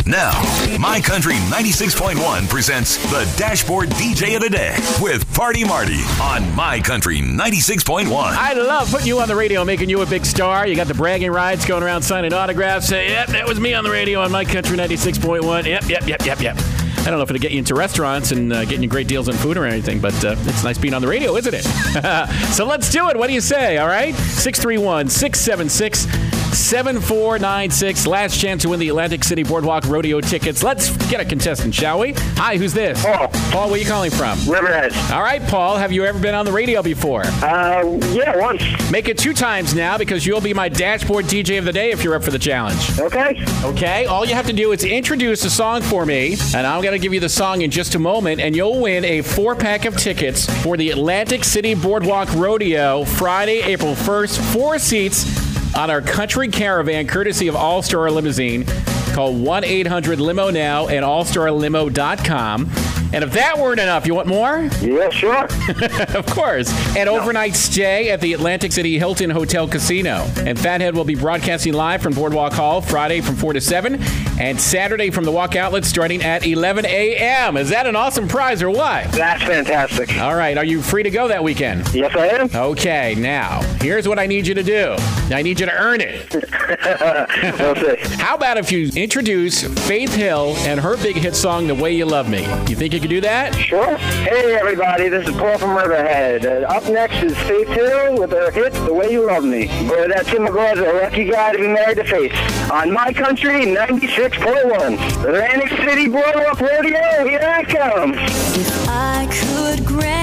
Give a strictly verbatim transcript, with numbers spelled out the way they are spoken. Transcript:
Now, My Country ninety-six point one presents the Dashboard D J of the Day with Party Marty on My Country ninety-six point one. I love putting you on the radio, making you a big star. You got the bragging rights, going around signing autographs. Say, yep, that was me on the radio on My Country ninety-six point one. Yep, yep, yep, yep, yep. I don't know if it'll get you into restaurants and uh, getting you great deals on food or anything, but uh, it's nice being on the radio, isn't it? So let's do it. What do you say, all right? six three one, six seven six, seven four nine six. Last chance to win the Atlantic City Boardwalk Rodeo tickets. Let's get a contestant, shall we? Hi, who's this? Paul. Paul, where are you calling from? Riverhead. All right, Paul, have you ever been on the radio before? Uh, yeah, once. Make it two times now because you'll be my Dashboard D J of the day if you're up for the challenge. Okay. Okay, all you have to do is introduce a song for me, and I'm going to give you the song in just a moment, and you'll win a four-pack of tickets for the Atlantic City Boardwalk Rodeo Friday, April first. Four seats on our country caravan, courtesy of All-Star Limousine. Call one eight hundred limo now and all star limo dot com. And if that weren't enough, you want more? Yeah, sure. Of course. An overnight stay at the Atlantic City Hilton Hotel Casino. And Fathead will be broadcasting live from Boardwalk Hall Friday from four to seven and Saturday from the Walk Outlet starting at eleven a.m. Is that an awesome prize or what? That's fantastic. All right. Are you free to go that weekend? Yes, I am. Okay. Now, here's what I need you to do. I need you to earn it. We'll see. How about if you introduce Faith Hill and her big hit song, The Way You Love Me? You think you could do that? Sure. Hey, everybody. This is Paul from Riverhead. Uh, up next is Faith Hill with her hit, The Way You Love Me. Boy, that Tim McGraw's a lucky guy to be married to Faith. On My Country ninety-six point one. Atlantic City Boardwalk Rodeo, here I come. If I could grant